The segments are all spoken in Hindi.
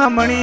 बामणी।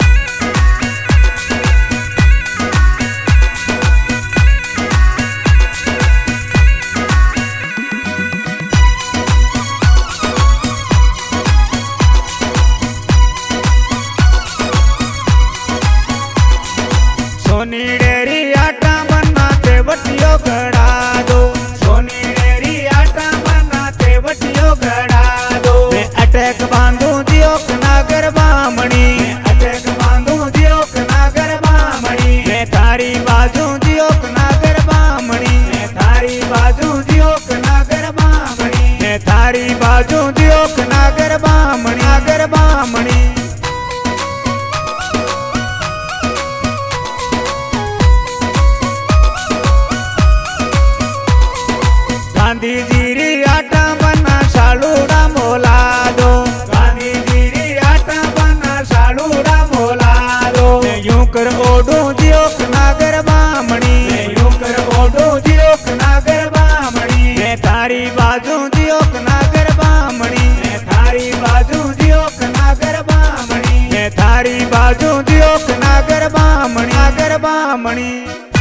सोनी डेरी आटा बनाते बटियो घड़ा दो, सोनी डेरी आटा बनाते बटियो घड़ा दो। मैं अटैक बांधू दियो नागर बामणी, अटैक बांधू दियो नागर बामणी। मैं थारी बाजू दियो नागर बामणी, मैं थारी बाजू दियो नागर बामणी। मैं थारी बाजू दियो नागर बामणी, नागर बामणी। गांधी जी री आटा बना सालूड़ा मोला दो, गांधी जी री आटा बना सालूड़ा मोला दो। मैं यूं कर ओढ़ू जियो नागर बामणी, मैं यूं कर ओढ़ू जियो नागर बामणी। मैं थारी बाजू जियो नागर बामणी, मैं थारी बाजू जियो नागर बामणी। मैं थारी बाजू जियो नागर बामणी, नागर बामणी।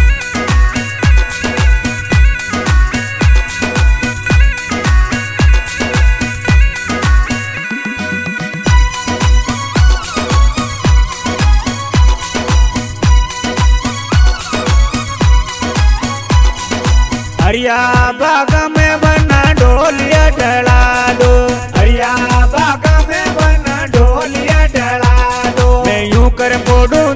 हरिया बाग में बना ढोलिया ढला दो, हरिया बाग में बना ढोलिया ढला दो। मैं यूं कर पोडू